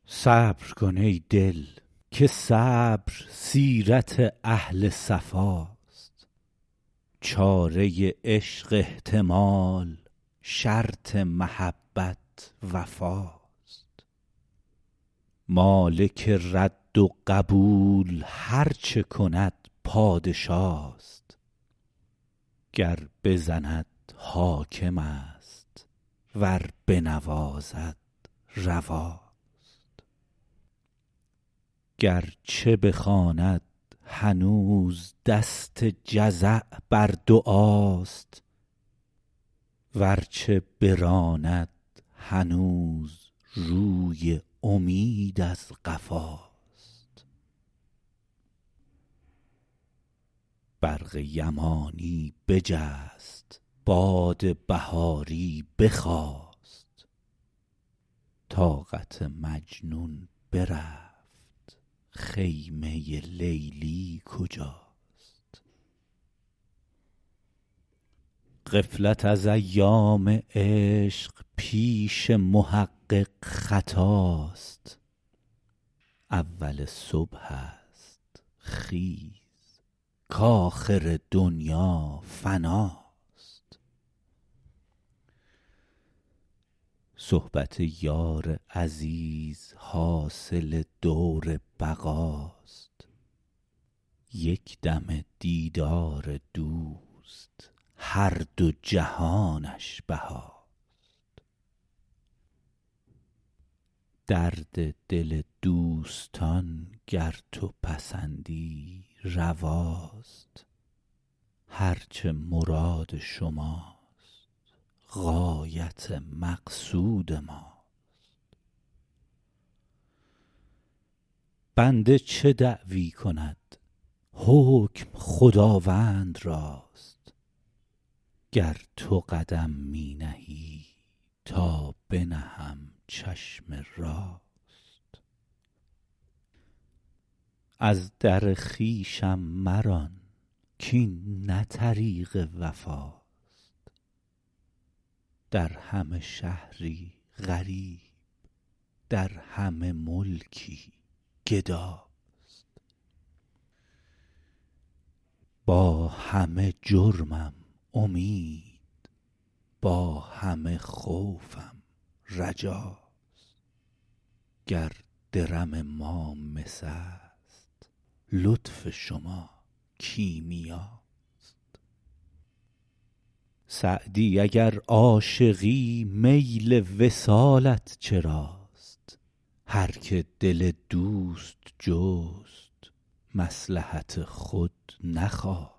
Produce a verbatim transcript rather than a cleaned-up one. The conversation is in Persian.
صبر کن ای دل که صبر سیرت اهل صفاست. چاره عشق احتمال، شرط محبت وفاست. مالک رد و قبول هر چه کند پادشاست. گر بزند حاکم است ور بنوازد رواست. گر چه بخواند هنوز دست جزع بر دعاست. ور چه براند هنوز روی امید از قفاست. برق یمانی بجست، باد بهاری بخاست. طاقت مجنون برفت، خیمه لیلی کجاست. غفلت از ایام عشق پیش محقق خطاست. اول صبح است خیز کآخر دنیا فناست. صحبت یار عزیز حاصل دور بقاست. یک دم دیدار دوست هر دو جهانش بهاست. درد دل دوستان گر تو پسندی رواست. هر چه مراد شماست غایت مقصود ماست. بنده چه دعوی کند حکم خداوند راست. گر تو قدم می نهی تا بنهم چشم راست. از در خویشم مران کاین نه طریق وفاست. در همه شهری غریب در همه ملکی گداست. با همه جرمم امید با همه خوفم رجاست. گر درم ما مس است لطف شما کیمیاست. سعدی اگر عاشقی میل وصالت چراست. هر که دل دوست جست مصلحت خود نخواست.